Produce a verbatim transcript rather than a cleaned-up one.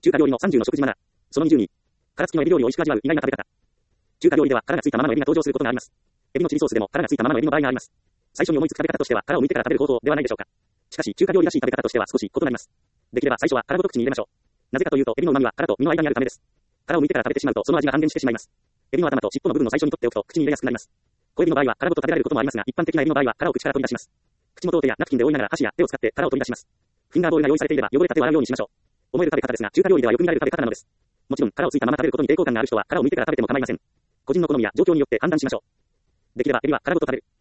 中華料理のさんじゅうの食事マナー。そのにじゅうに。殻付きのエビ料理を美味しく味わう意外な食べ方。中華料理では殻がついたままのエビが登場することがあります。エビのチリソースでも殻がついたままのエビの場合があります。最初に思いつく食べ方としては殻を剥いてから食べる方法ではないでしょうか。しかし中華料理らしい食べ方としては少し異なります。できれば最初は殻ごと口に入れましょう。なぜかというとエビの旨味は殻と身の間にあるためです。殻を剥いてから食べてしまうとその味が半減してしまいます。エビの頭と尻尾の部分を最初に取っておくと口に入れやすくなります。小エビの場合は殻ごと食べられることもありますが、一般的なエビの場合は殻を口から取り出します。口元を手やナプキンで覆いながら箸や手を使って殻を取り出します。フィンガーボールが用意されていれば汚れた手を洗うようにしましょう。思える食べ方ですが、中華料理ではよく見られる食べ方なのです。もちろん殻をついたまま食べることに抵抗感がある人は殻を剥いてから食べても構いません。個人の好みや状況によって判断しましょう。できればエビは殻ごと食べる。